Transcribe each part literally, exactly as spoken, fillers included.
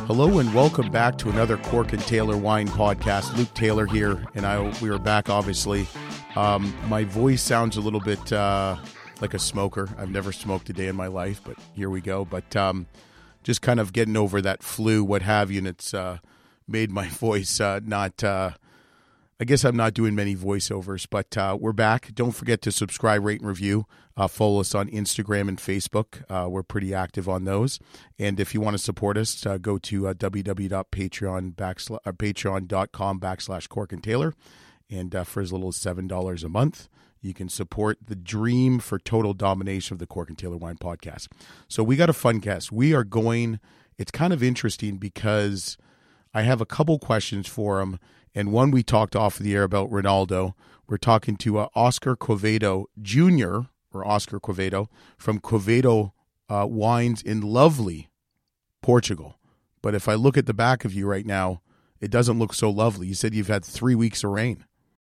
Hello and welcome back to another Cork and Taylor Wine podcast. Luke Taylor here, and I we are back, obviously. Um, my voice sounds a little bit uh, like a smoker. I've never smoked a day in my life, but here we go. But um, just kind of getting over that flu, what have you, and it's uh, made my voice uh, not... Uh, I guess I'm not doing many voiceovers, but uh, we're back. Don't forget to subscribe, rate, and review. Uh, follow us on Instagram and Facebook. Uh, we're pretty active on those. And if you want to support us, uh, go to uh, www.patreon backsla- uh, patreon.com backslash Cork and Taylor. And uh, for as little as seven dollars a month, you can support the dream for total domination of the Cork and Taylor Wine Podcast. So we got a fun guest. We are going, it's kind of interesting because I have a couple questions for him. And one we talked off the air about Ronaldo. We're talking to uh, Oscar Quevedo Junior, or Oscar Quevedo, from Quevedo uh, Wines in lovely Portugal. But if I look at the back of you right now, it doesn't look so lovely. You said you've had three weeks of rain.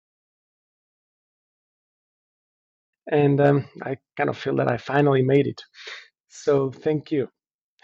And um, I kind of feel that I finally made it. So thank you.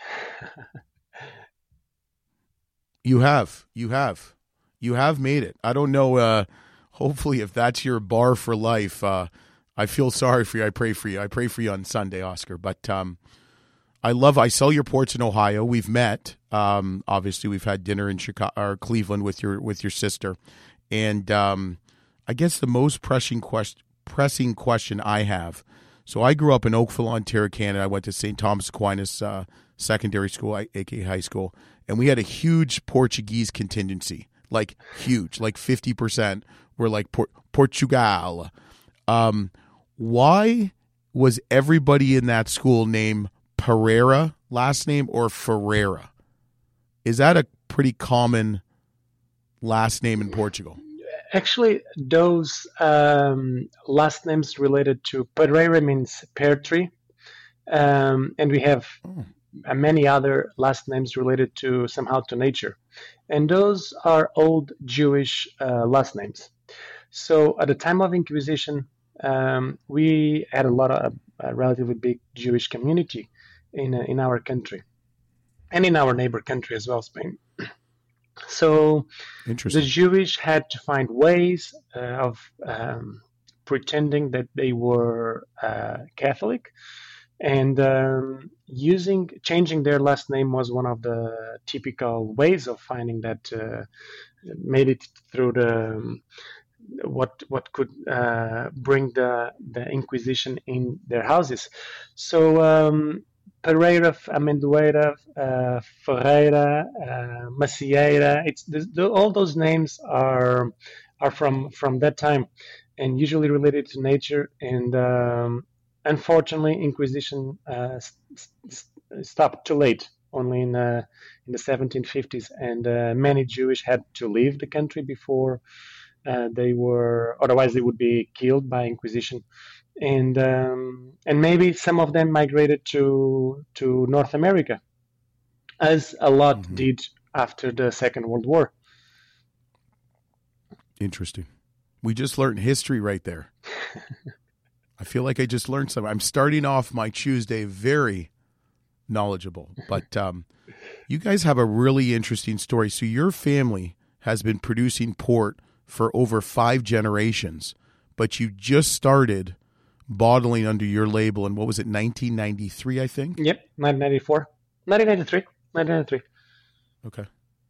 You have. You have. You have made it. I don't know, uh, hopefully if that's your bar for life, uh, I feel sorry for you. I pray for you. I pray for you on Sunday, Oscar. But um, I love, I sell your ports in Ohio. We've met. Um, obviously, we've had dinner in Chicago or Cleveland with your with your sister. And um, I guess the most pressing question, pressing question I have, so I grew up in Oakville, Ontario, Canada. I went to Saint Thomas Aquinas uh, Secondary School, aka high school, and we had a huge Portuguese contingency. Like huge, like fifty percent were like Por- Portugal. Um, why was everybody in that school named Pereira last name or Ferreira? Is that a pretty common last name in Portugal? Actually, those um, last names related to Pereira means pear tree. Um, and we have oh. many other last names related to somehow to nature. And those are old Jewish uh, last names. So at the time of Inquisition, um, we had a lot of a relatively big Jewish community in uh, in our country, and in our neighbor country as well, Spain. So the Jewish had to find ways uh, of um, pretending that they were uh, Catholic. And um, using changing their last name was one of the typical ways of finding that uh, made it through the um, what what could uh, bring the the Inquisition in their houses. So um, Pereira, Amendoeira, uh, Ferreira, uh, Macieira. It's the, all those names are are from from that time, and usually related to nature and. Um, Unfortunately, Inquisition uh, st- stopped too late, only in uh, in the seventeen fifties, and uh, many Jewish had to leave the country before uh, they were. Otherwise, they would be killed by Inquisition, and um, and maybe some of them migrated to to North America, as a lot mm-hmm. did after the Second World War. Interesting. We just learned history right there. I feel like I just learned something. I'm starting off my Tuesday very knowledgeable, but um, you guys have a really interesting story. So your family has been producing port for over five generations, but you just started bottling under your label in, what was it, nineteen ninety-three, I think? Yep, nineteen ninety-four. nineteen ninety-three. nineteen ninety-three. Okay.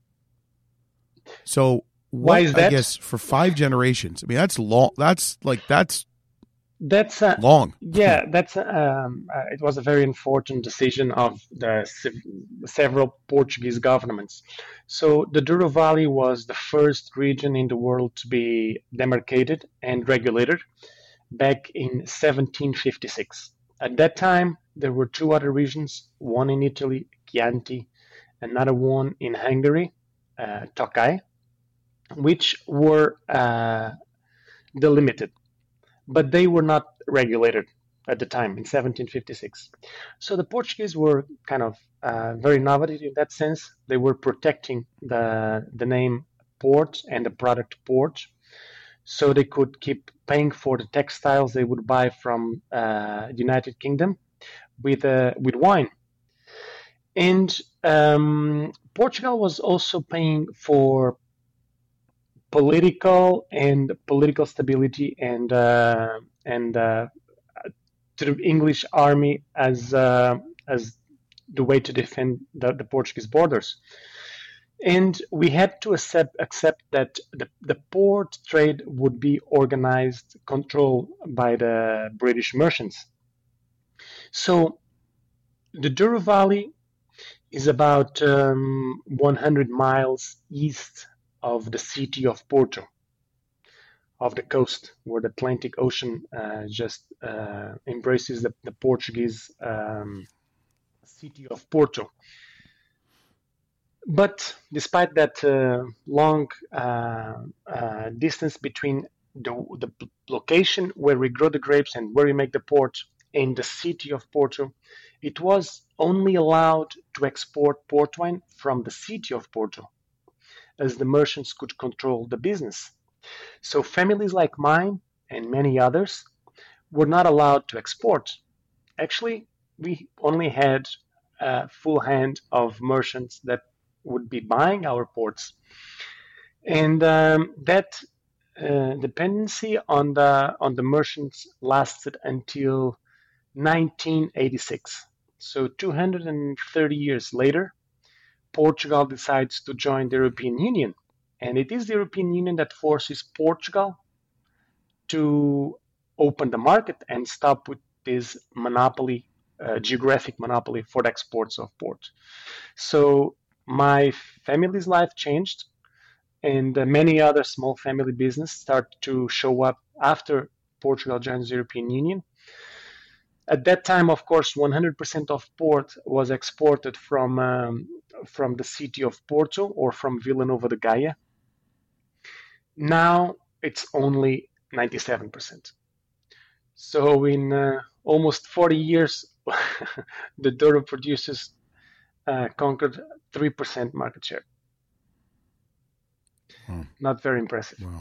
So what, why is that? I guess for five generations, I mean, that's long. That's like, that's, That's uh, long. Yeah, that's um, uh, it was a very important decision of the se- several Portuguese governments. So the Douro Valley was the first region in the world to be demarcated and regulated back in seventeen fifty-six. At that time, there were two other regions, one in Italy, Chianti, another one in Hungary, uh, Tokai, which were uh, delimited. But they were not regulated at the time in seventeen fifty-six. So the Portuguese were kind of uh, very innovative in that sense. They were protecting the the name port and the product port, so they could keep paying for the textiles they would buy from uh, the United Kingdom with uh, with wine. And um, Portugal was also paying for political and political stability and uh, and uh, to the English army as uh, as the way to defend the, the Portuguese borders. And we had to accept accept that the, the port trade would be organized, controlled by the British merchants. So the Douro Valley is about um, one hundred miles east of the city of Porto, of the coast where the Atlantic Ocean uh, just uh, embraces the, the Portuguese um, city of Porto. But despite that uh, long uh, uh, distance between the, the location where we grow the grapes and where we make the port and the city of Porto, it was only allowed to export port wine from the city of Porto, as the merchants could control the business. So families like mine and many others were not allowed to export. Actually, we only had a full hand of merchants that would be buying our ports. And um, that uh, dependency on the on the merchants lasted until nineteen eighty-six. So two hundred thirty years later, Portugal decides to join the European Union. And it is the European Union that forces Portugal to open the market and stop with this monopoly, uh, geographic monopoly for the exports of port. So my family's life changed, and uh, many other small family businesses start to show up after Portugal joins the European Union. At that time, of course, one hundred percent of port was exported from um, from the city of Porto or from Vila Nova de Gaia. Now it's only ninety-seven percent. So in uh, almost forty years, the Douro producers uh, conquered three percent market share. Wow. Not very impressive. Wow.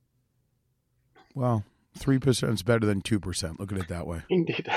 Well, three percent is better than two percent. Look at it that way. Indeed.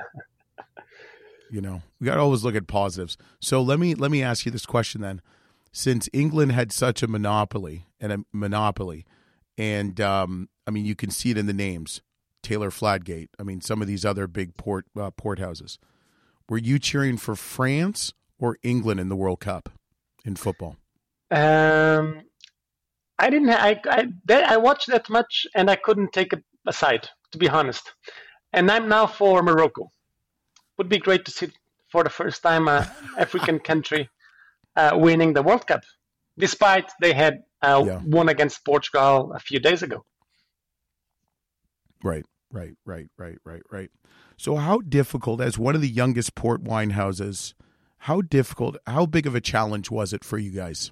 You know, we got to always look at positives. So let me let me ask you this question then. Since England had such a monopoly and a monopoly, and um, I mean, you can see it in the names, Taylor Fladgate. I mean, some of these other big port uh, port houses. Were you cheering for France or England in the World Cup in football? Um, I didn't. I I, that, I watched that much, and I couldn't take it aside, to be honest. And I'm now for Morocco. Would be great to see for the first time a African country uh, winning the World Cup, despite they had uh, Yeah. won against Portugal a few days ago. Right, right, right, right, right, right. So how difficult, as one of the youngest port wine houses, how difficult, how big of a challenge was it for you guys?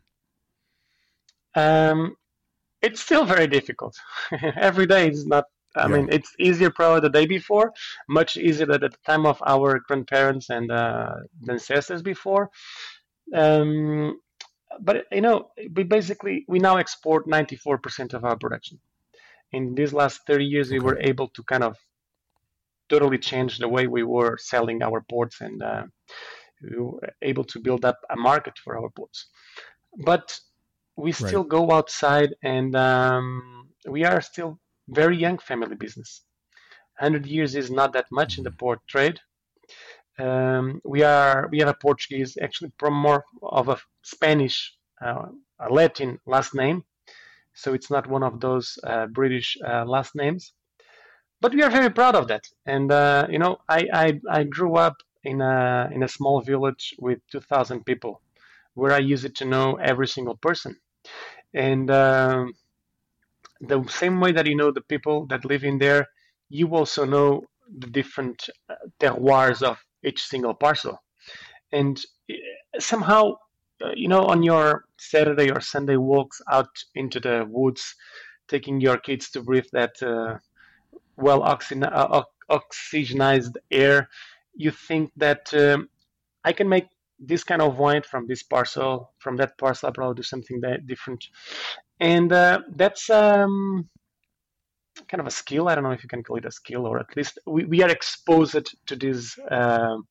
Um, it's still very difficult. Every day is not. I Yeah. mean, it's easier probably the day before, much easier than at the time of our grandparents and uh, ancestors before. Um, but you know, we basically we now export ninety-four percent of our production. In these last thirty years, we Okay. were able to kind of totally change the way we were selling our ports, and uh, we were able to build up a market for our ports. But we still go outside, and um, we are still very young family business. one hundred years is not that much in the port trade. Um, we are we have a Portuguese, actually from more of a Spanish, uh, a Latin last name, so it's not one of those uh, British uh, last names. But we are very proud of that. And uh, you know, I, I I grew up in a in a small village with two thousand people, where I used to know every single person. And um, the same way that you know the people that live in there, you also know the different uh, terroirs of each single parcel. And uh, somehow, uh, you know, on your Saturday or Sunday walks out into the woods, taking your kids to breathe that uh, well oxy- uh, oxygenized air, you think that um, I can make this kind of wine from this parcel, from that parcel, I'll probably do something that different. And uh, that's um, kind of a skill. I don't know if you can call it a skill, or at least we, we are exposed to this uh,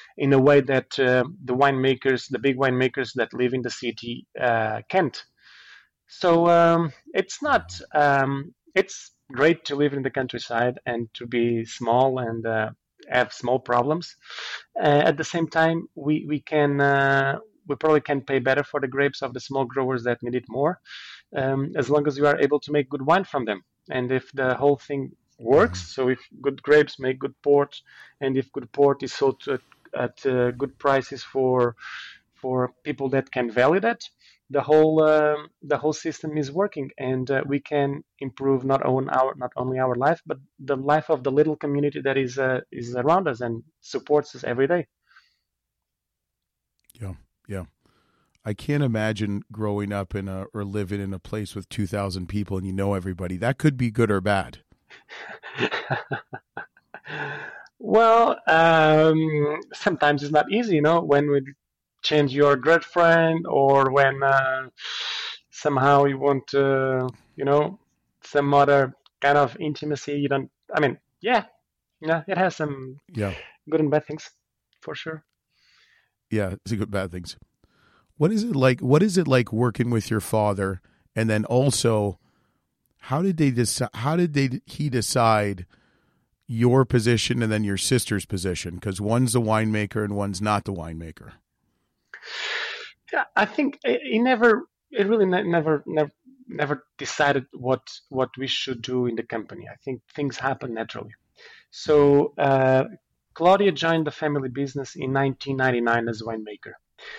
in a way that uh, the winemakers, the big winemakers that live in the city, uh, can't. So um, it's not. Um, it's great to live in the countryside and to be small and uh, have small problems. Uh, at the same time, we we can uh, we probably can pay better for the grapes of the small growers that need it more, um, as long as you are able to make good wine from them. And if the whole thing works, so if good grapes make good port, and if good port is sold at, at uh, good prices for for people that can value that, the whole um, the whole system is working, and uh, we can improve not on our not only our life, but the life of the little community that is uh, is around us and supports us every day. Yeah, yeah. I can't imagine growing up in a or living in a place with two thousand people and you know everybody. That could be good or bad. Well, um, sometimes it's not easy, you know, when we change your girlfriend, or when uh, somehow you want, uh, you know, some other kind of intimacy. You don't. I mean, yeah, yeah, it has some Yeah, good and bad things, for sure. yeah. It's a good bad things. What is it like? What is it like working with your father? And then also, how did they decide? How did they he decide your position and then your sister's position? Because one's the winemaker and one's not the winemaker. Yeah, I think it, it never, it really ne- never, never, never decided what what we should do in the company. I think things happen naturally. So uh, Claudia joined the family business in nineteen ninety-nine as a winemaker.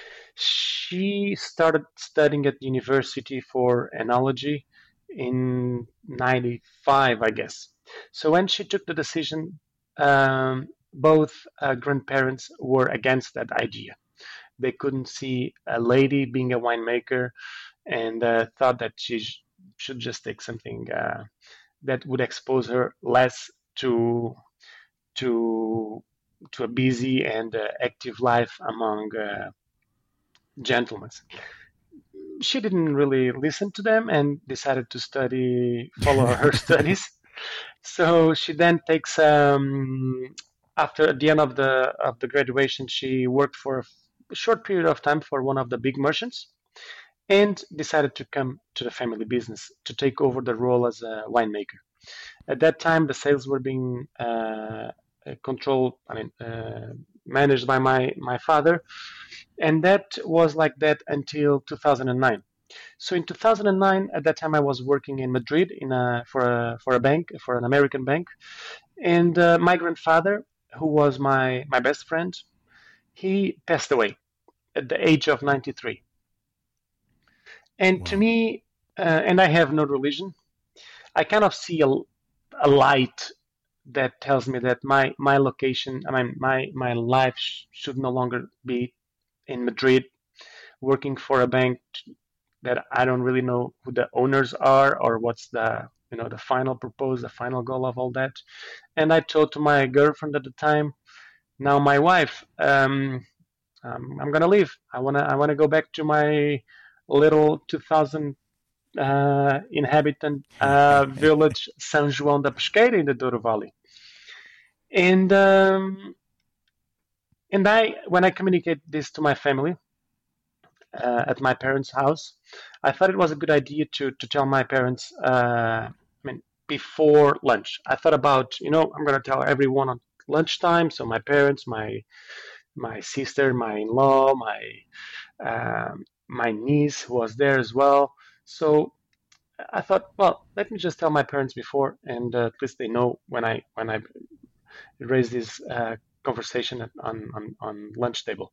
She started studying at university for enology in ninety-five, I guess. So when she took the decision, um, both uh, grandparents were against that idea. They couldn't see a lady being a winemaker, and uh, thought that she sh- should just take something uh, that would expose her less to to to a busy and uh, active life among uh, gentlemen. She didn't really listen to them and decided to study, follow her studies. So she then takes, um, after at the end of the of the graduation, she worked for a short period of time for one of the big merchants, and decided to come to the family business to take over the role as a winemaker. At that time, the sales were being uh, controlled, I mean, uh, managed by my my father, and that was like that until two thousand nine. So in two thousand nine, at that time, I was working in Madrid in a for a for a bank, for an American bank, and uh, my grandfather, who was my my best friend, he passed away at the age of ninety-three. And wow. To me, uh, and I have no religion, I kind of see a, a light that tells me that my my location, I mean, my my life sh- should no longer be in Madrid, working for a bank that I don't really know who the owners are or what's the you know the final purpose, the final goal of all that. And I told to my girlfriend at the time, now my wife, um, um, I'm gonna leave. I wanna I wanna go back to my little two thousand uh, inhabitant uh, village, São João da Pesqueira in the Douro Valley. And um, and I when I communicate this to my family, Uh, at my parents' house, I thought it was a good idea to to tell my parents. Uh, I mean, before lunch, I thought about you know I'm going to tell everyone at lunchtime. So my parents, my my sister, my in-law, my um, my niece who was there as well. So I thought, well, let me just tell my parents before, and uh, at least they know when I when I raise this uh, conversation on, on on lunch table.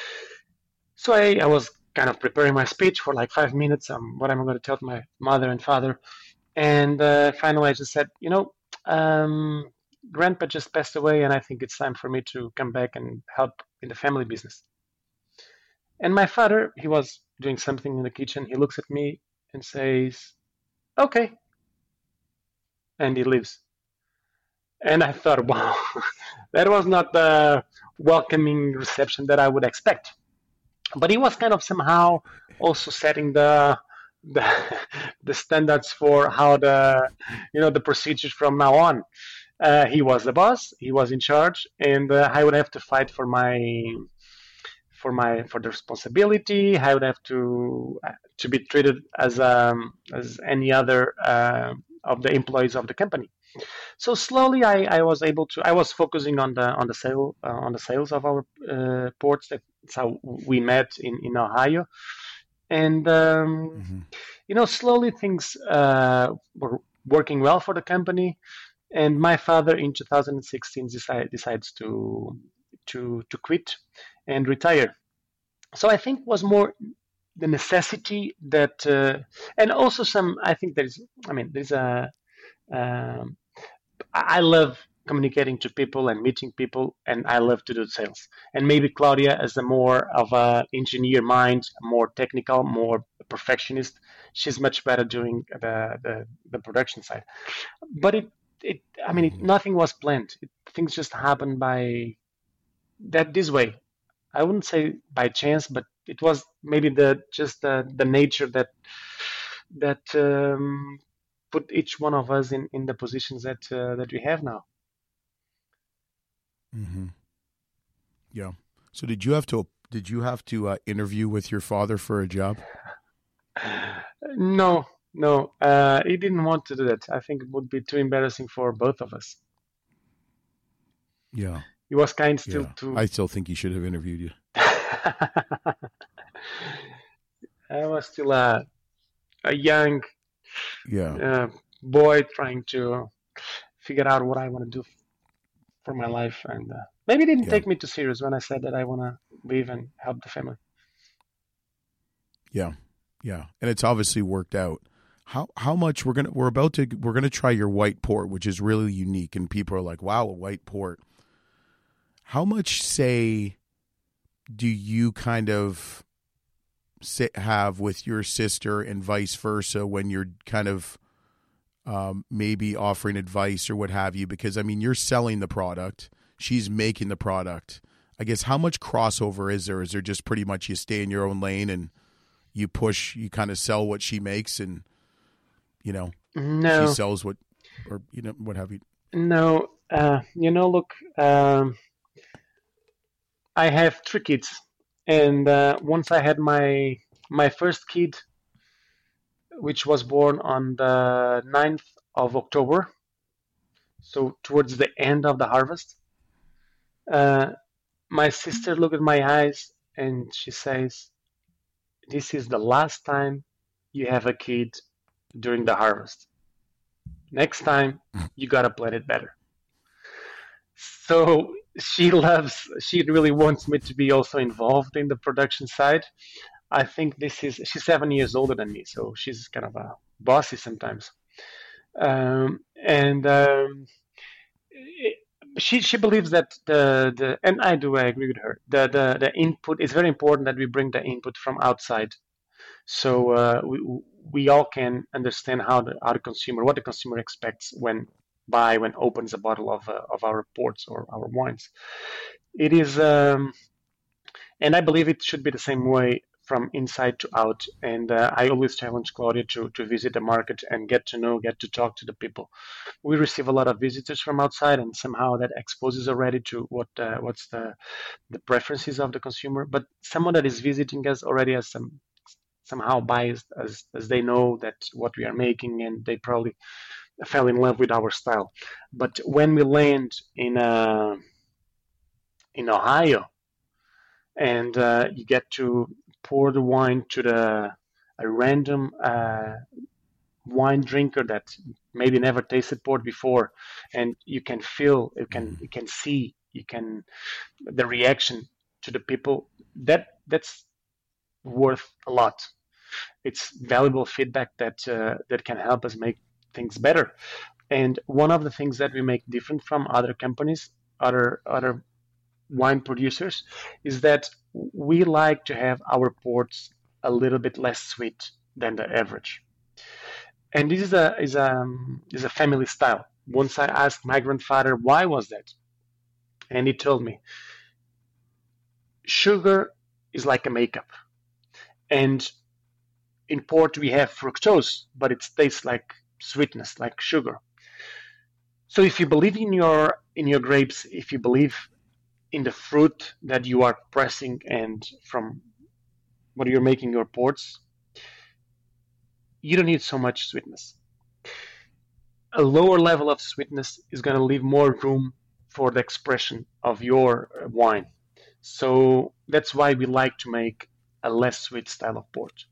So I, I was kind of preparing my speech for like five minutes on what I'm going to tell to my mother and father. And uh, finally, I just said, you know, um, Grandpa just passed away, and I think it's time for me to come back and help in the family business. And my father, he was doing something in the kitchen. He looks at me and says, okay. And he leaves. And I thought, wow, that was not the welcoming reception that I would expect. But he was kind of somehow also setting the the, the standards for how the you know the procedures from now on. Uh, he was the boss. He was in charge, and uh, I would have to fight for my for my for the responsibility. I would have to uh, to be treated as um, as any other uh, of the employees of the company. So slowly, I, I was able to. I was focusing on the on the sale uh, on the sales of our uh, ports. That's how we met in in Ohio, and um, Mm-hmm. you know, slowly things uh, were working well for the company. And my father in two thousand sixteen decide, decides to to to quit and retire. So I think was more the necessity that, uh, and also some. I think there's. I mean, there's a. Um, I love communicating to people and meeting people, and I love to do sales. And maybe Claudia, as a more of a engineer mind, more technical, more perfectionist, she's much better doing the the, the production side. But it it I mean, it, Mm-hmm. nothing was planned. It, things just happened by that this way. I wouldn't say by chance, but it was maybe the just the the nature that that um, put each one of us in in the positions that uh, that we have now. Mm-hmm. Yeah. So did you have to did you have to uh, interview with your father for a job? No, no, uh, he didn't want to do that. I think it would be too embarrassing for both of us. Yeah. He was kind still Yeah. to. I still think he should have interviewed you. I was still a a young Yeah. uh, boy trying to figure out what I want to do for my life, and uh, maybe he didn't Yeah. take me too serious when I said that I want to leave and help the family. Yeah. Yeah. And it's obviously worked out. How how much we're gonna we're about to we're gonna try your white port, which is really unique, and people are like, wow, a white port. How much say do you kind of sit, have with your sister and vice versa when you're kind of um, maybe offering advice or what have you? Because I mean, you're selling the product, she's making the product. I guess how much crossover is there? Is there just pretty much you stay in your own lane and you push, you kind of sell what she makes, and you know she No, sells what, or you know what have you? no. Uh, you know, look, um, I have three kids, and uh, once I had my my first kid, which was born on the ninth of October, so towards the end of the harvest, uh, my sister looked at my eyes and she says, "This is the last time you have a kid during the harvest. Next time, you gotta plan it better." So she loves, she really wants me to be also involved in the production side. I think this is, she's seven years older than me, so she's kind of a bossy sometimes. Um, and um, it, she she believes that the, the and I do, I agree with her. The the the input is very important, that we bring the input from outside, so uh, we we all can understand how the how the consumer, what the consumer expects when buy when opens a bottle of uh, of our ports or our wines. It is, um, and I believe it should be the same way from inside to out. And uh, I always challenge Claudia to to visit the market and get to know, get to talk to the people. We receive a lot of visitors from outside, and somehow that exposes already to what uh, what's the the preferences of the consumer. But someone that is visiting us already has some somehow biased, as as they know that what we are making, and they probably fell in love with our style. But when we land in uh, in Ohio, and uh, you get to pour the wine to the a random uh, wine drinker that maybe never tasted port before, and you can feel, you can Mm-hmm. you can see, you can the reaction to the people, that that's worth a lot. It's valuable feedback that uh, that can help us make things better. And one of the things that we make different from other companies, other other wine producers, is that we like to have our ports a little bit less sweet than the average. And this is a is a is a family style. Once I asked my grandfather why was that, and he told me, sugar is like a makeup, and in port we have fructose, but it tastes like sweetness, like sugar. So if you believe in your in your grapes, if you believe in the fruit that you are pressing and from what you're making your ports, you don't need so much sweetness. A lower level of sweetness is going to leave more room for the expression of your wine. So that's why we like to make a less sweet style of port.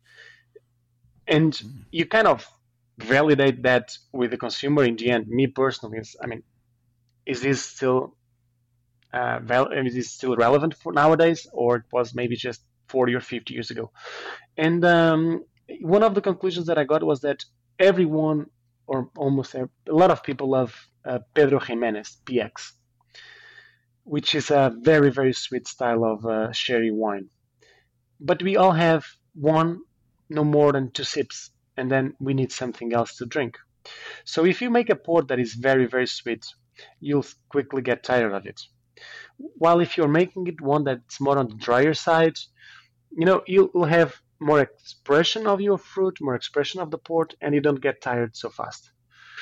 And mm. you kind of validate that with the consumer in the end. Me personally, is, I mean, is this still uh, val- is this still relevant for nowadays, or it was maybe just forty or fifty years ago? And um, one of the conclusions that I got was that everyone, or almost a lot of people, love uh, Pedro Ximénez P X, which is a very, very sweet style of uh, sherry wine. But we all have one, no more than two sips, and then we need something else to drink. So if you make a port that is very, very sweet, you'll quickly get tired of it. While if you're making it one that's more on the drier side, you know, you'll have more expression of your fruit, more expression of the port, and you don't get tired so fast.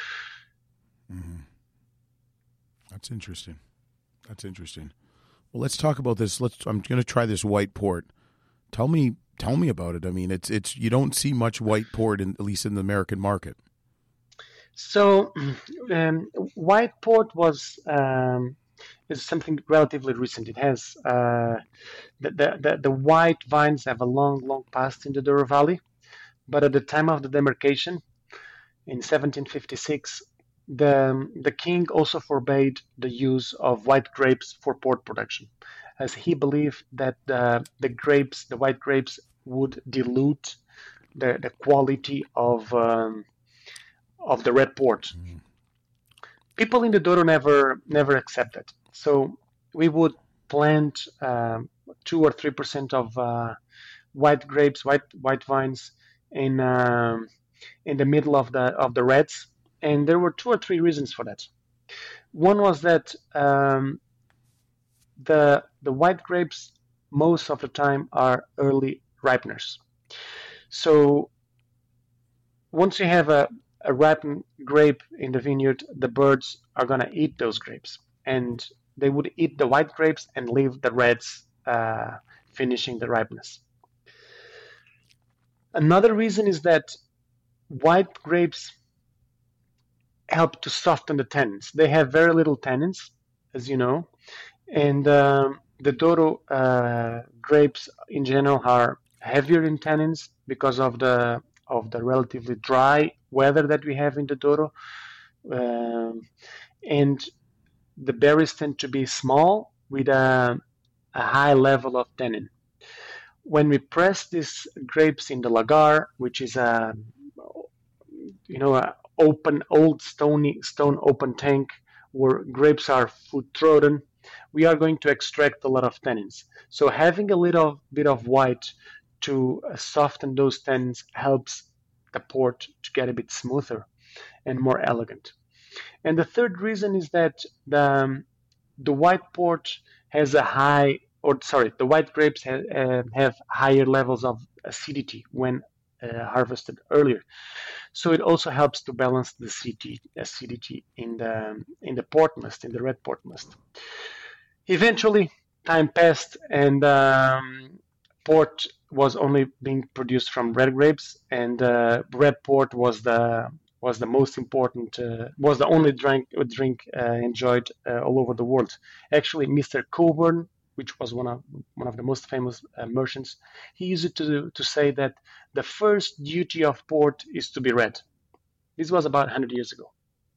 Mm-hmm. That's interesting. That's interesting. Well, let's talk about this. Let's. I'm going to try this white port. Tell me, tell me about it. I mean, it's it's you don't see much white port, in, at least in the American market. So, um, white port was um, is something relatively recent. It has uh, the, the the the white vines have a long, long past in the Douro Valley, but at the time of the demarcation in seventeen fifty-six. The, the king also forbade the use of white grapes for port production, as he believed that the, the grapes, the white grapes, would dilute the, the quality of um, of the red port. Mm. People in the Douro never never accepted. So we would plant um, two or three percent of uh, white grapes, white white vines in um, in the middle of the of the reds. And there were two or three reasons for that. One was that um, the the white grapes most of the time are early ripeners. So once you have a, a ripened grape in the vineyard, the birds are going to eat those grapes. And they would eat the white grapes and leave the reds uh, finishing the ripeness. Another reason is that white grapes help to soften the tannins. They have very little tannins, as you know, and um, the Douro uh, grapes in general are heavier in tannins because of the of the relatively dry weather that we have in the Douro, um, and the berries tend to be small with a, a high level of tannin. When we press these grapes in the lagar, which is a you know a open, old stony stone open tank where grapes are full-throated, we are going to extract a lot of tannins. So having a little bit of white to soften those tannins helps the port to get a bit smoother and more elegant. And the third reason is that the, um, the white port has a high, or sorry, the white grapes have, uh, have higher levels of acidity when uh, harvested earlier. So it also helps to balance the acidity, acidity in the in the port must, in the red port must. Eventually, time passed, and um, port was only being produced from red grapes, and uh, red port was the was the most important, uh, was the only drink drink uh, enjoyed uh, all over the world. Actually, Mister Coburn, which was one of one of the most famous uh, merchants, he used it to to say that the first duty of port is to be red. This was about one hundred years ago.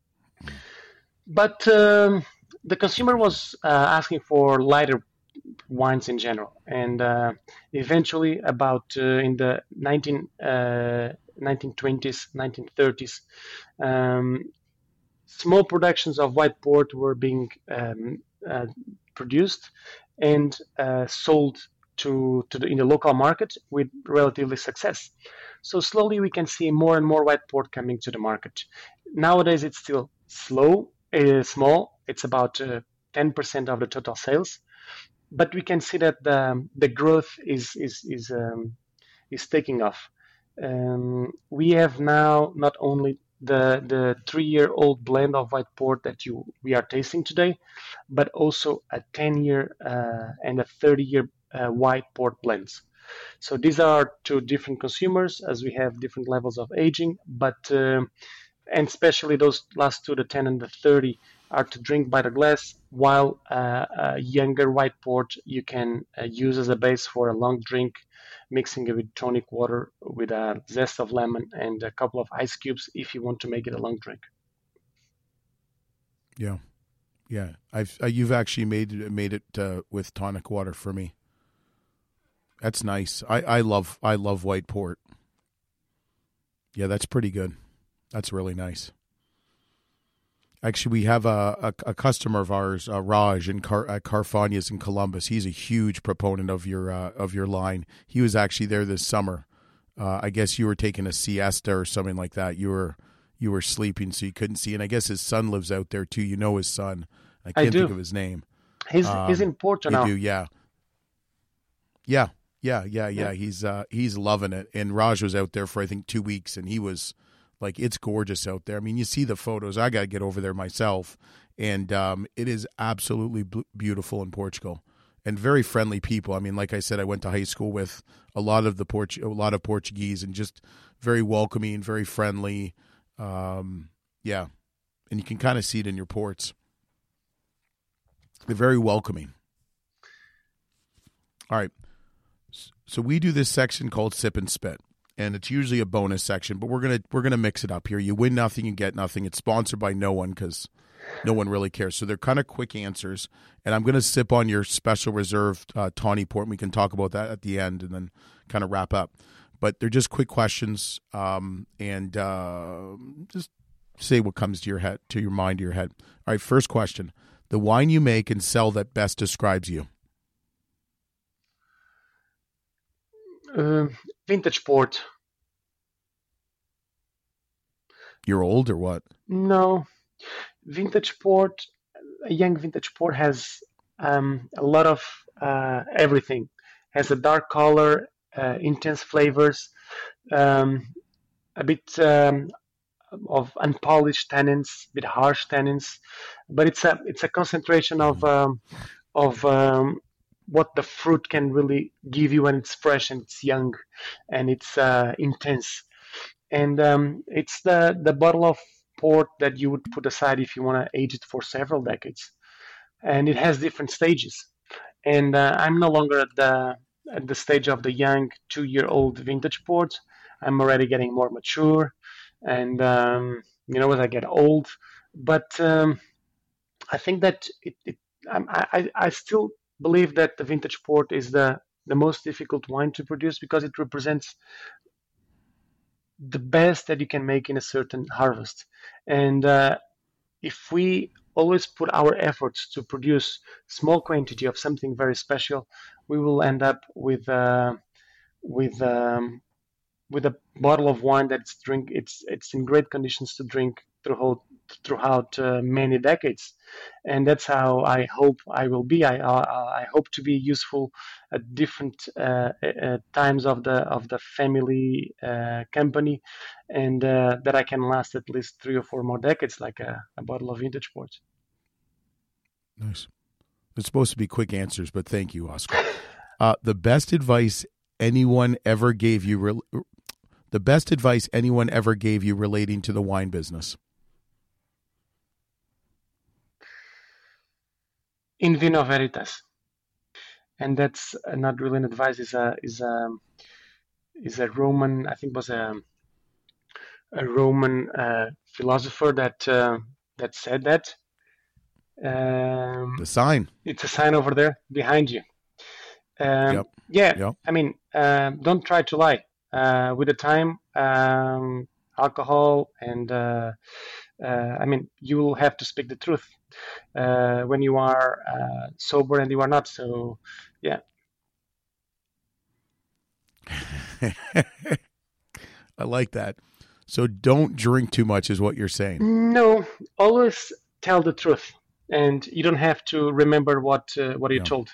But um, the consumer was uh, asking for lighter wines in general, and uh, eventually, about uh, in the nineteen, uh, nineteen twenties, nineteen thirties, um, small productions of white port were being um, uh, produced and uh, sold to, to the, in the local market with relatively success. So slowly we can see more and more white port coming to the market. Nowadays it's still slow, uh, small. It's about uh, ten percent of the total sales, but we can see that the the growth is is is um, is taking off. Um, we have now not only the the three-year-old blend of white port that you we are tasting today, but also a ten-year uh, and a thirty-year uh, white port blends. So these are two different consumers, as we have different levels of aging, but um, and especially those last two, the ten and the thirty, are to drink by the glass, while uh, a younger white port you can uh, use as a base for a long drink, mixing it with tonic water with a zest of lemon and a couple of ice cubes if you want to make it a long drink. Yeah, yeah. I've uh, you've actually made it, made it uh, with tonic water for me. That's nice. I, I love I love white port. Yeah, that's pretty good. That's really nice. Actually, we have a, a, a customer of ours, uh, Raj, in Car, at Carfagnas in Columbus. He's a huge proponent of your uh, of your line. He was actually there this summer. Uh, I guess you were taking a siesta or something like that. You were you were sleeping, so you couldn't see. And I guess his son lives out there too. You know his son. I can't I do. think of his name. He's um, he's in Porto you now. do, yeah, yeah, yeah, yeah, yeah. He's uh, he's loving it. And Raj was out there for I think two weeks, and he was. Like, it's gorgeous out there. I mean, you see the photos. I got to get over there myself. And um, it is absolutely b- beautiful in Portugal and very friendly people. I mean, like I said, I went to high school with a lot of the Port- a lot of Portuguese and just very welcoming, very friendly. Um, yeah. And you can kind of see it in your ports. They're very welcoming. All right. So we do this section called Sip and Spit. And it's usually a bonus section, but we're gonna we're gonna mix it up here. You win nothing, you get nothing. It's sponsored by no one because no one really cares. So they're kind of quick answers, and I'm gonna sip on your special reserve uh, tawny port. And we can talk about that at the end, and then kind of wrap up. But they're just quick questions, um, and uh, just say what comes to your head, to your mind, to your head. All right, first question: the wine you make and sell that best describes you. Uh, vintage port. You're old or what? No, vintage port. A young vintage port has um, a lot of uh, everything. Has a dark color, uh, intense flavors, um, a bit um, of unpolished tannins, a bit harsh tannins, but it's a it's a concentration of um, of um, what the fruit can really give you when it's fresh and it's young and it's uh, intense. And um, it's the, the bottle of port that you would put aside if you want to age it for several decades. And it has different stages. And uh, I'm no longer at the at the stage of the young two-year-old vintage port. I'm already getting more mature, and um, you know, as I get old. But um, I think that it, it I, I I still believe that the vintage port is the, the most difficult wine to produce because it represents the best that you can make in a certain harvest. And uh, if we always put our efforts to produce small quantity of something very special, we will end up with uh, with um, with a bottle of wine that's drink it's it's in great conditions to drink throughout throughout uh, many decades, and that's how I hope I will be. I I, I hope to be useful at different uh, uh, times of the of the family uh, company, and uh, that I can last at least three or four more decades, like a, a bottle of vintage port. Nice. It's supposed to be quick answers, but thank you, Oscar. Uh, the best advice anyone ever gave you. Re- the best advice anyone ever gave you relating to the wine business. In vino veritas, and that's not really an advice. is a is a is a Roman, I think, was a a Roman uh, philosopher that uh, that said that. Um, the sign. It's a sign over there behind you. Um, yep. Yeah, yep. I mean, uh, don't try to lie. Uh, with the time, um, alcohol, and uh, uh, I mean, you will have to speak the truth uh, when you are uh, sober and you are not. So, yeah. I like that. So don't drink too much is what you're saying. No, always tell the truth, and you don't have to remember what uh, what you're yeah. told.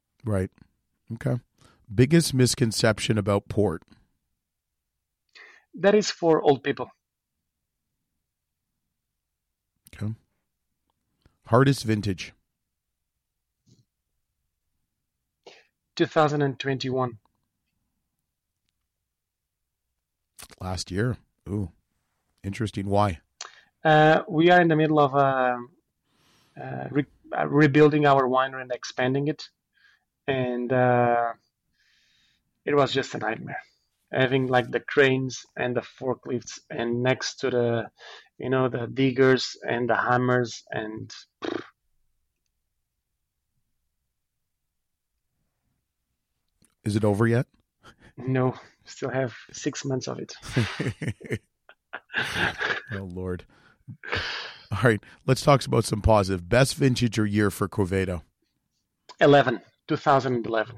Right. Okay. Biggest misconception about port? that is for old people. Okay. Hardest vintage. two thousand twenty-one. Last year. Ooh, interesting. Why? Uh, we are in the middle of uh, uh, re- uh, rebuilding our winery and expanding it, and uh, it was just a nightmare. Having like the cranes and the forklifts, and next to the, you know, the diggers and the hammers, and Is it over yet? no, still have six months of it. Oh, Lord. All right, let's talk about some positive. Best vintage or year for Quevedo? eleven, two thousand eleven.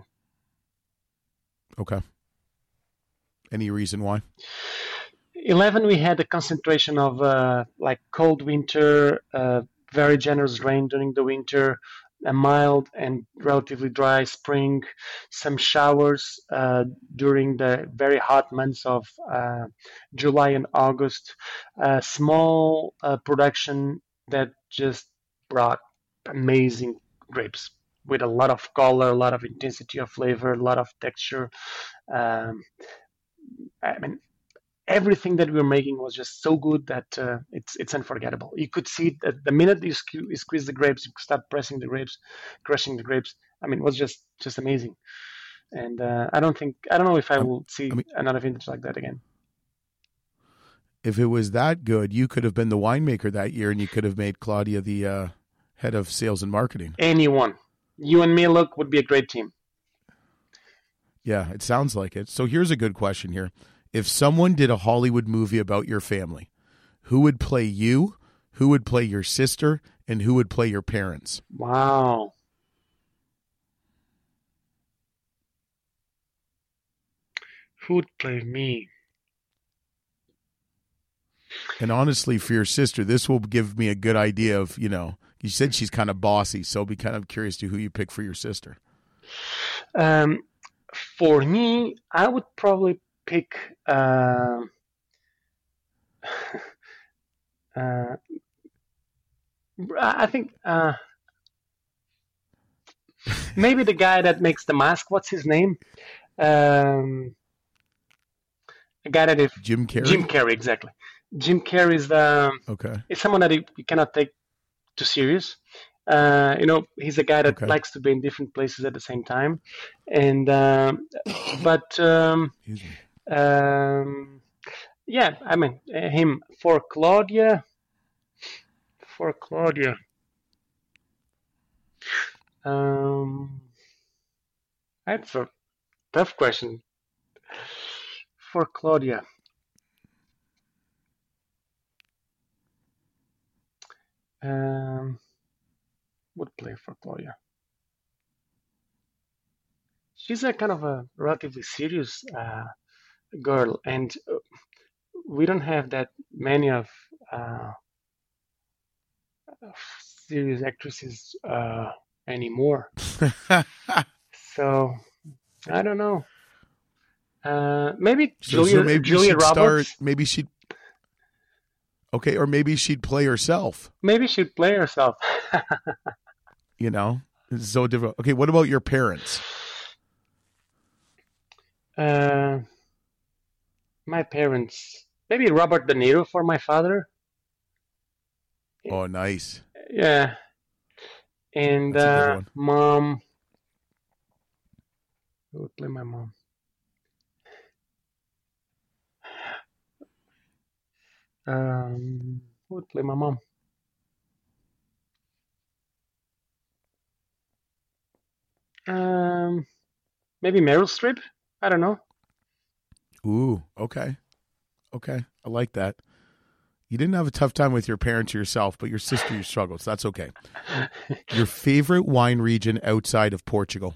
Okay. Any reason why? eleven, we had a concentration of uh, like cold winter, uh, very generous rain during the winter, a mild and relatively dry spring, some showers uh, during the very hot months of uh, July and August, a small uh, production that just brought amazing grapes with a lot of color, a lot of intensity of flavor, a lot of texture. Um, I mean, everything that we were making was just so good that uh, it's it's unforgettable. You could see that the minute you, sque- you squeeze the grapes, you start pressing the grapes, crushing the grapes. I mean, it was just just amazing. And uh, I don't think I don't know if I Um, will see I mean, another vintage like that again. if it was that good, you could have been the winemaker that year, and you could have made Claudia the uh, head of sales and marketing. Anyone, you and me, look, would be a great team. Yeah, it sounds like it. So here's a good question here. If someone did a Hollywood movie about your family, who would play you, who would play your sister, and who would play your parents? Wow. Who would play me? And honestly, for your sister, this will give me a good idea of, you know, you said she's kind of bossy, so I'll be kind of curious to who you pick for your sister. Um, for me, I would probably pick. Uh, uh, I think uh, maybe the guy that makes the mask. What's his name? Um, the guy that if Jim Carrey? Jim Carrey, exactly. Jim Carrey is the Okay. is someone that you, you cannot take too serious. Uh, you know, he's a guy that Okay. likes to be in different places at the same time, and um, but um, Excuse me. um, yeah, I mean him for Claudia. For Claudia, um, that's a tough question. For Claudia, um, would play for Claudia. She's a kind of a relatively serious uh, girl, and uh, we don't have that many of, uh, of serious actresses uh, anymore. So I don't know. Uh, maybe so, Julia so maybe Julia she'd Roberts. start, maybe she'd, okay, or maybe she'd play herself, Maybe she'd play herself. you know? It's so difficult. Okay, what about your parents? Uh, my parents. Maybe Robert De Niro for my father. Oh, nice. Yeah. And That's a good uh, one. mom. Who would play my mom? Um, who would play my mom? Um, maybe Meryl Streep. I don't know. Ooh, okay. Okay. I like that. You didn't have a tough time with your parents or yourself, but your sister you struggled, so that's okay. Your favorite wine region outside of Portugal?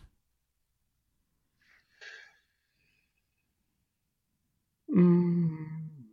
Mm,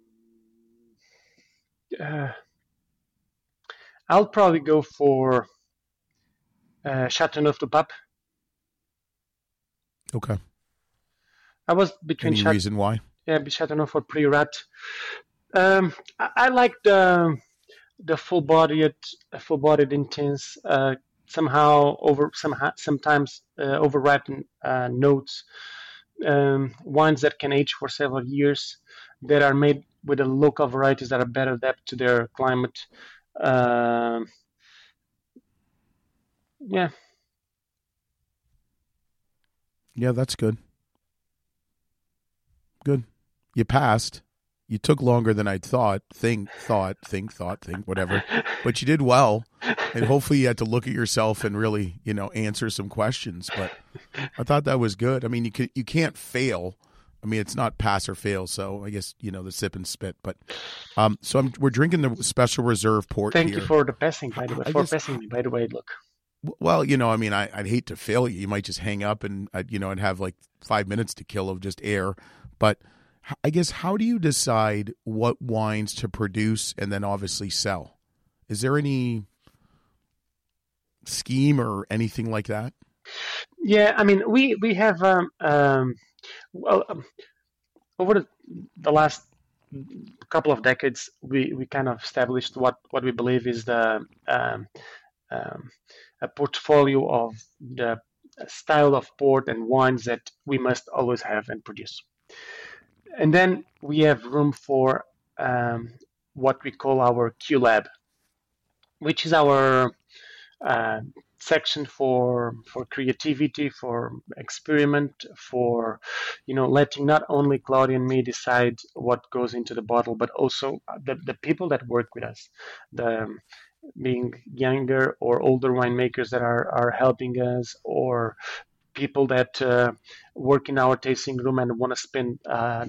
uh, I'll probably go for uh, Châteauneuf-du-Pape. Okay. I was between Any Chat- reason why? yeah, Bichateauneuf for Priorat. Um, I, I like the the full-bodied, full-bodied intense, uh, somehow over somehow sometimes uh, overripened uh, notes, um, wines that can age for several years, that are made with the local varieties that are better adapted to their climate. Uh, yeah, Yeah, that's good. Good. You passed. You took longer than I'd thought. Think, thought, think, thought, think, whatever. But you did well. And hopefully you had to look at yourself and really, you know, answer some questions. But I thought that was good. I mean, you could, you can't fail. I mean, it's not pass or fail. So I guess, you know, the sip and spit. But um, so I'm, we're drinking the Special Reserve port thank here. you for the passing, by the way, I for guess, passing me, by the way. Look, well, you know, I mean, I, I'd hate to fail you. You might just hang up and, I'd, you know, and have like five minutes to kill of just air. But I guess, how do you decide what wines to produce and then obviously sell? Is there any scheme or anything like that? yeah, I mean, we we have um, um well um, over the, the last couple of decades, we we kind of established what what we believe is the um, um, a portfolio of the style of port and wines that we must always have and produce. And then we have room for um, what we call our Q Lab, which is our uh, section for for creativity, for experiment, for you know letting not only Claudia and me decide what goes into the bottle, but also the, the people that work with us, the being younger or older winemakers that are are helping us, or people that uh, work in our tasting room and want to spend uh,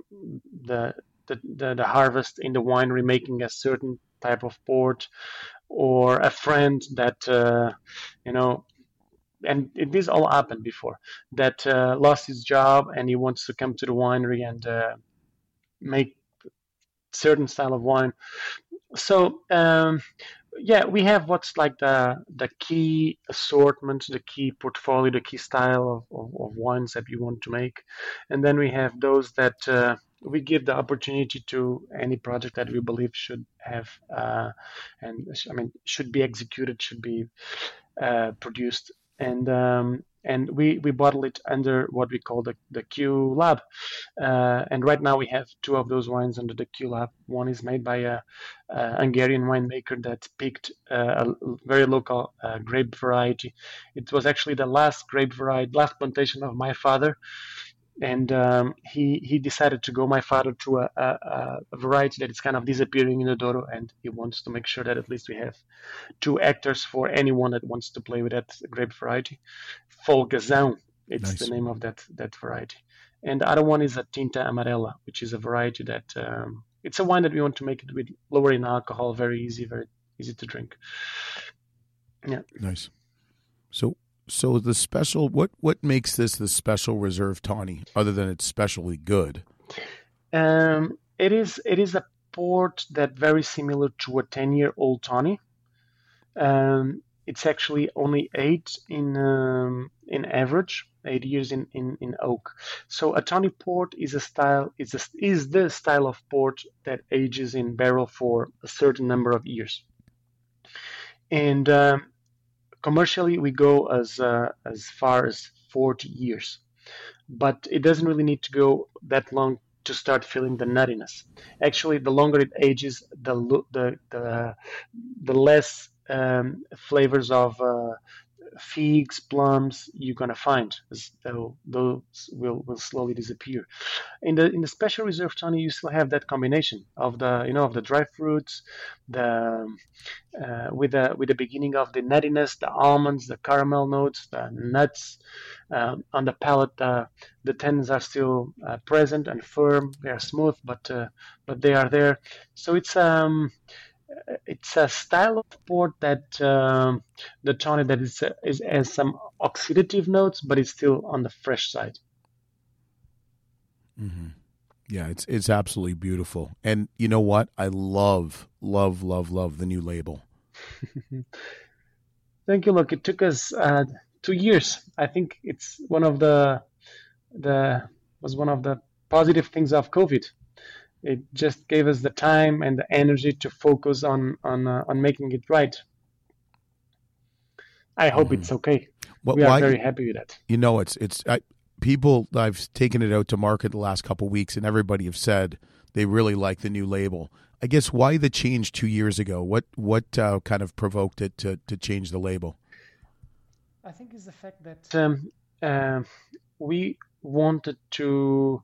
the, the, the the harvest in the winery making a certain type of port, or a friend that uh, you know and it, this all happened before, that uh, lost his job and he wants to come to the winery and uh, make certain style of wine. So um, yeah, we have what's like the the key assortment, the key portfolio, the key style of, of, of wines that we want to make, and then we have those that uh, we give the opportunity to any project that we believe should have uh, and I mean should be executed, should be uh, produced, and um, and we, we bottle it under what we call the, the Q Lab. Uh, and right now we have two of those wines under the Q Lab. One is made by a, a Hungarian winemaker that picked uh, a very local uh, grape variety. It was actually the last grape variety, last plantation of my father. And um, he he decided to go, my father, to a, a, a variety that is kind of disappearing in the Douro, and he wants to make sure that at least we have two hectares for anyone that wants to play with that grape variety. Folgazão, it's Nice. the name of that that variety. And the other one is a Tinta Amarela, which is a variety that um, it's a wine that we want to make it with lower in alcohol, very easy, very easy to drink. Yeah. Nice. So. So the special, what what makes this the Special Reserve Tawny, other than it's specially good? Um, it is it is a port that very similar to a ten year old tawny. Um, it's actually only eight in um, in average, eight years in, in, in oak. So a tawny port is a style is a, is the style of port that ages in barrel for a certain number of years. And um, commercially, we go as uh, as far as forty years, but it doesn't really need to go that long to start feeling the nuttiness. Actually, the longer it ages, the the the, the less um, flavors of uh, figs, plums you're gonna find, as though those will, will slowly disappear. In the in the Special Reserve Tawny, you still have that combination of the you know of the dry fruits, the uh, with the with the beginning of the nuttiness, the almonds, the caramel notes, the nuts. Um, on the palate, uh, the tannins are still uh, present and firm. They are smooth, but uh, but they are there. So it's um it's a style of port that um, the tawny that is, is has some oxidative notes, but it's still on the fresh side. Mm-hmm. Yeah, it's it's absolutely beautiful. And you know what? I love, love, love, love the new label. Thank you. Look, it took us uh, two years. I think it's one of the the was one of the positive things of COVID. It just gave us the time and the energy to focus on on uh, on making it right. I hope mm-hmm. it's okay. Well, we are well, very I, happy with that. You know, it's it's I, people. I've taken it out to market the last couple of weeks, and everybody have said they really like the new label. I guess why the change two years ago? What what uh, kind of provoked it to to change the label? I think it's the fact that um, uh, we wanted to.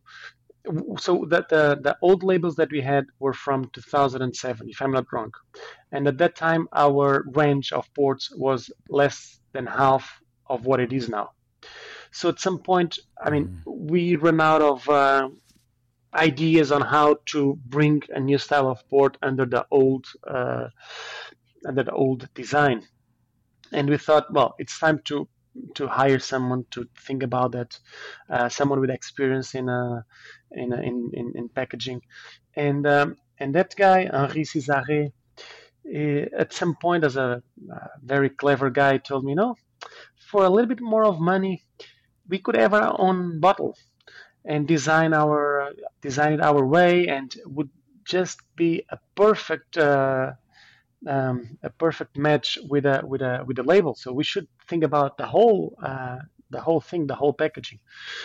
So that the the old labels that we had were from two thousand seven, if I'm not wrong, and at that time our range of ports was less than half of what it is now. So at some point, I mean, mm. we ran out of uh, ideas on how to bring a new style of port under the old uh, under the old design, and we thought, well, it's time to to hire someone to think about that, uh, someone with experience in a, in, a, in, in in packaging, and um, and that guy Henri Césaré, uh, at some point, as a, a very clever guy, told me, no, for a little bit more of money, we could have our own bottle and design our design it our way, and would just be a perfect. Uh, Um, a perfect match with a with a with a label. So we should think about the whole uh, the whole thing, the whole packaging.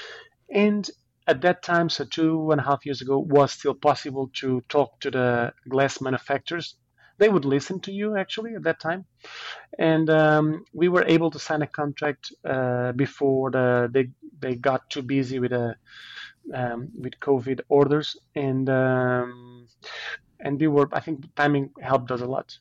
And at that time, so two and a half years ago, was still possible to talk to the glass manufacturers. They would listen to you actually at that time, and um, we were able to sign a contract uh, before the, they they got too busy with a um, with COVID orders, and um, and we were. I think timing helped us a lot.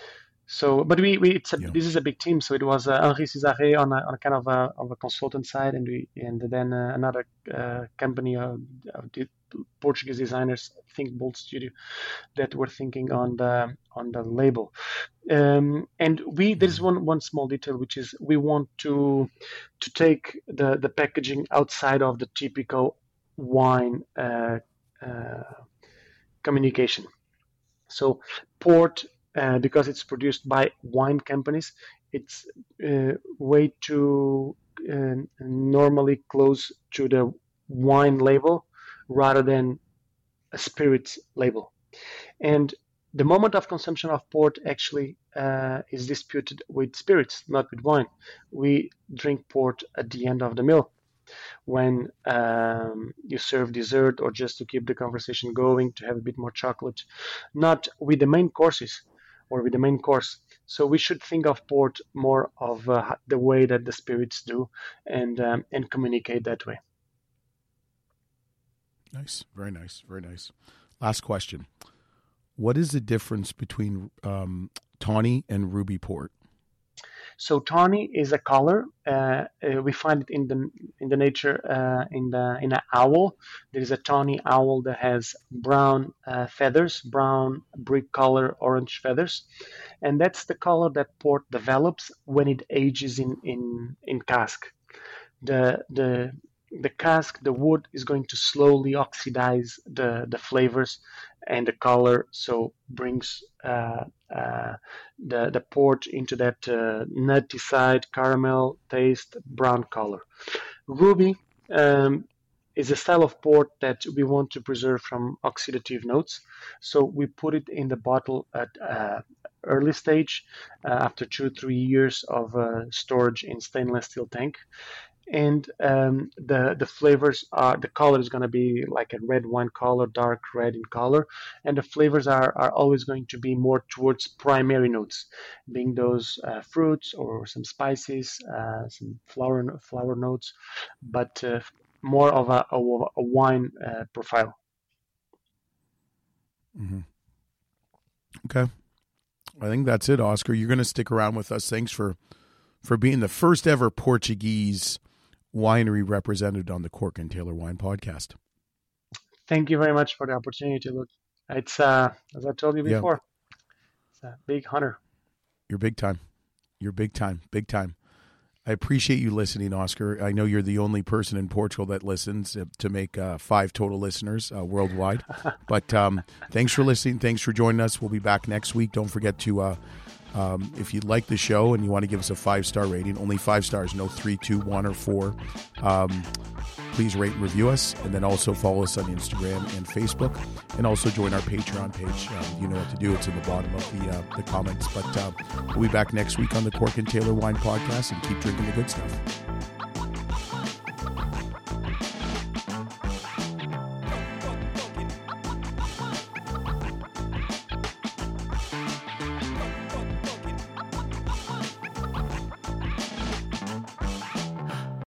So, but we, we it's a, yeah. this is a big team. So it was uh, Henri Césaré on a, on a kind of a, of a consultant side, and we and then uh, another uh, company of, of the Portuguese designers, Think Bold Studio, that were thinking on the on the label. Um, and we there's one one small detail, which is we want to to take the the packaging outside of the typical wine uh, uh, communication. So port. Uh, because it's produced by wine companies, it's uh, way too uh, normally close to the wine label rather than a spirits label. And the moment of consumption of port actually uh, is disputed with spirits, not with wine. We drink port at the end of the meal when um, you serve dessert, or just to keep the conversation going, to have a bit more chocolate, not with the main courses. Or with the main course. So we should think of port more of uh, the way that the spirits do, and um, and communicate that way. Nice, very nice, very nice. Last question: what is the difference between um, tawny and ruby port? So tawny is a color. Uh, uh, we find it in the in the nature uh, in the in an owl. There is a tawny owl that has brown uh, feathers, brown brick color, orange feathers, and that's the color that port develops when it ages in in in cask. The the the cask, the wood is going to slowly oxidize the the flavors and the color, so brings uh, uh, the the port into that uh, nutty side, caramel taste, brown color. Ruby um, is a style of port that we want to preserve from oxidative notes, so we put it in the bottle at uh, early stage, uh, after two three years of uh, storage in stainless steel tank. And um, the the flavors are, the color is going to be like a red wine color, dark red in color, and the flavors are, are always going to be more towards primary notes, being those uh, fruits or some spices, uh, some flower flower notes, but uh, more of a, a, a wine uh, profile. Mm-hmm. Okay, I think that's it, Oscar. You're going to stick around with us. Thanks for for being the first ever Portuguese winery represented on the Cork and Taylor Wine Podcast. Thank you very much for the opportunity. Look, it's uh, as I told you before, yeah. It's a big honor. You're big time. You're big time. Big time. I appreciate you listening, Oscar. I know you're the only person in Portugal that listens to make uh, five total listeners uh, worldwide. But um, thanks for listening. Thanks for joining us. We'll be back next week. Don't forget to uh, Um, if you like the show and you want to give us a five-star rating, only five stars, no three, two, one, or four, um, please rate and review us, and then also follow us on Instagram and Facebook, and also join our Patreon page. Um, you know what to do. It's in the bottom of the uh, the comments. But uh, we'll be back next week on the Cork and Taylor Wine Podcast, and keep drinking the good stuff.